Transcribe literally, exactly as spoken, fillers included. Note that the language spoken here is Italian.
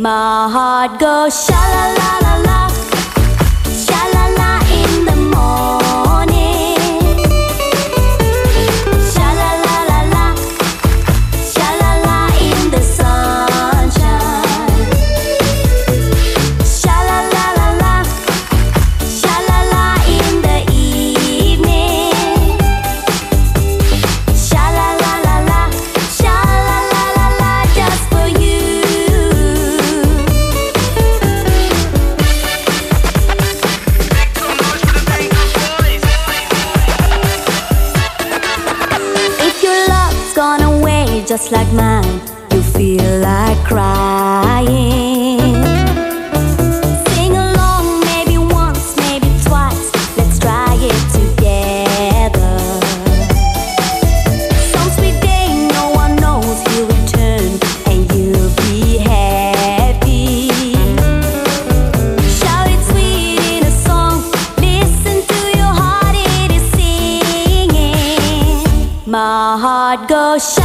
My heart goes sha la la la la, sha la la in the morning, sha la la la la, sha la la in the sunshine, sha la la la la, sha la la in the evening, sha la la la la, sha la la la la, just for you. Gone away just like mine, you feel like crying. Sing along, maybe once, maybe twice, let's try it together. Some sweet day no one knows you'll return and you'll be happy. Shout it sweet in a song, listen to your heart, it is singing. My heart goes